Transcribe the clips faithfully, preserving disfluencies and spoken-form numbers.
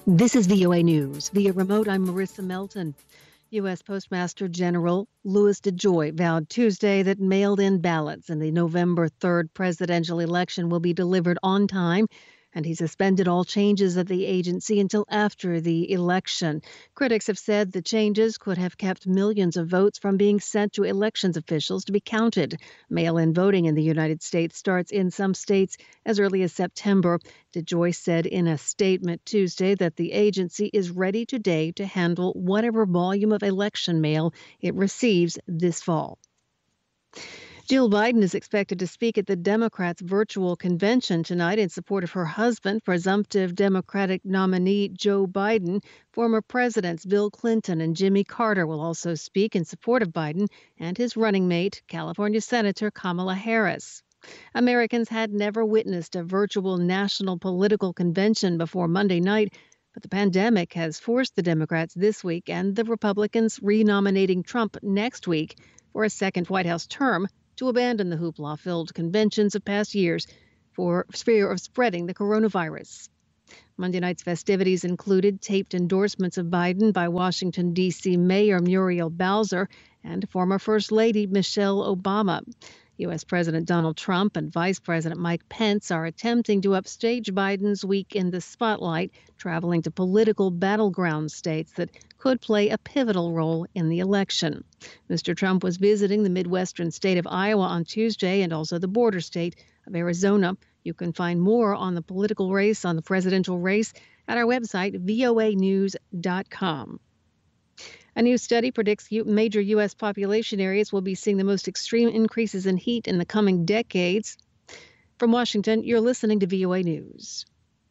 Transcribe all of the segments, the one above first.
This is V O A News. Via remote, I'm Marissa Melton. U S. Postmaster General Louis DeJoy vowed Tuesday that mailed-in ballots in the November third presidential election will be delivered on time, and he suspended all changes at the agency until after the election. Critics have said the changes could have kept millions of votes from being sent to elections officials to be counted. Mail-in voting in the United States starts in some states as early as September. DeJoy said in a statement Tuesday that the agency is ready today to handle whatever volume of election mail it receives this fall. Jill Biden is expected to speak at the Democrats' virtual convention tonight in support of her husband, presumptive Democratic nominee Joe Biden. Former presidents Bill Clinton and Jimmy Carter will also speak in support of Biden and his running mate, California Senator Kamala Harris. Americans had never witnessed a virtual national political convention before Monday night, but the pandemic has forced the Democrats this week and the Republicans renominating Trump next week for a second White House term to abandon the hoopla-filled conventions of past years for fear of spreading the coronavirus. Monday night's festivities included taped endorsements of Biden by Washington, D C. Mayor Muriel Bowser and former First Lady Michelle Obama. U S. President Donald Trump and Vice President Mike Pence are attempting to upstage Biden's week in the spotlight, traveling to political battleground states that could play a pivotal role in the election. Mister Trump was visiting the Midwestern state of Iowa on Tuesday and also the border state of Arizona. You can find more on the political race, on the presidential race, at our website, V O A news dot com. A new study predicts major U S population areas will be seeing the most extreme increases in heat in the coming decades. From Washington, you're listening to V O A News.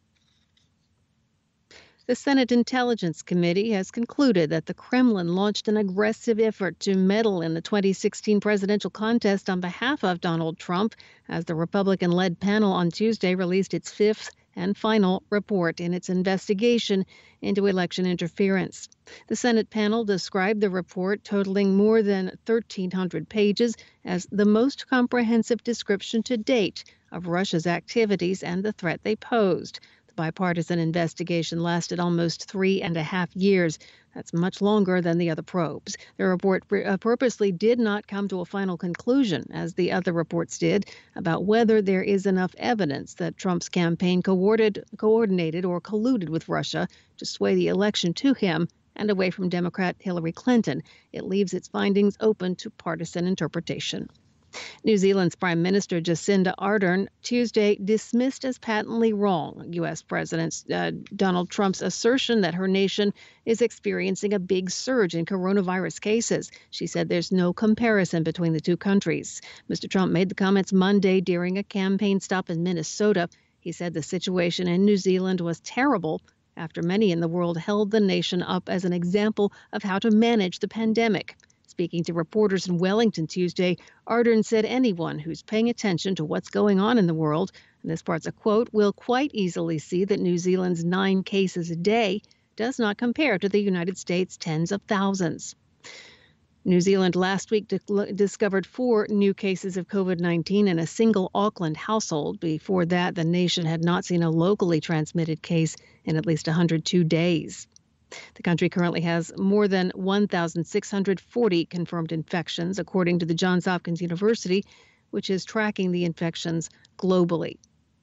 The Senate Intelligence Committee has concluded that the Kremlin launched an aggressive effort to meddle in the twenty sixteen presidential contest on behalf of Donald Trump, as the Republican-led panel on Tuesday released its fifth and final report in its investigation into election interference. The Senate panel described the report, totaling more than thirteen hundred pages, as the most comprehensive description to date of Russia's activities and the threat they posed. The bipartisan investigation lasted almost three and a half years. That's much longer than the other probes. The report purposely did not come to a final conclusion, as the other reports did, about whether there is enough evidence that Trump's campaign coordinated or colluded with Russia to sway the election to him and away from Democrat Hillary Clinton. It leaves its findings open to partisan interpretation. New Zealand's Prime Minister Jacinda Ardern Tuesday dismissed as patently wrong U S. President uh, Donald Trump's assertion that her nation is experiencing a big surge in coronavirus cases. She said there's no comparison between the two countries. Mister Trump made the comments Monday during a campaign stop in Minnesota. He said the situation in New Zealand was terrible after many in the world held the nation up as an example of how to manage the pandemic. Speaking to reporters in Wellington Tuesday, Ardern said anyone who's paying attention to what's going on in the world, and this part's a quote, will quite easily see that New Zealand's nine cases a day does not compare to the United States' tens of thousands. New Zealand last week di- discovered four new cases of COVID nineteen in a single Auckland household. Before that, the nation had not seen a locally transmitted case in at least one hundred two days. The country currently has more than one thousand six hundred forty confirmed infections, according to the Johns Hopkins University, which is tracking the infections globally.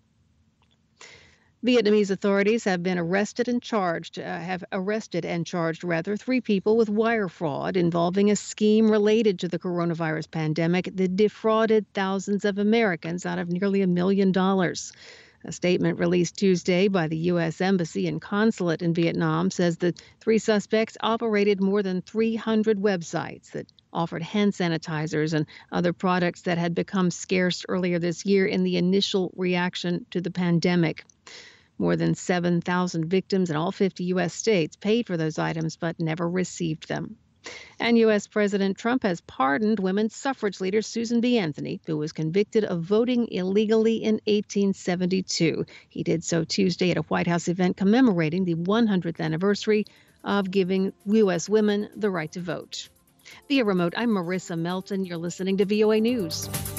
Vietnamese authorities have been arrested and charged, uh, have arrested and charged, rather, three people with wire fraud involving a scheme related to the coronavirus pandemic that defrauded thousands of Americans out of nearly a million dollars. A statement released Tuesday by the U S. Embassy and Consulate in Vietnam says the three suspects operated more than three hundred websites that offered hand sanitizers and other products that had become scarce earlier this year in the initial reaction to the pandemic. More than seven thousand victims in all fifty U S states paid for those items but never received them. And U S. President Trump has pardoned women's suffrage leader Susan B. Anthony, who was convicted of voting illegally in eighteen seventy-two. He did so Tuesday at a White House event commemorating the one hundredth anniversary of giving U S women the right to vote. Via remote, I'm Marissa Melton. You're listening to V O A News.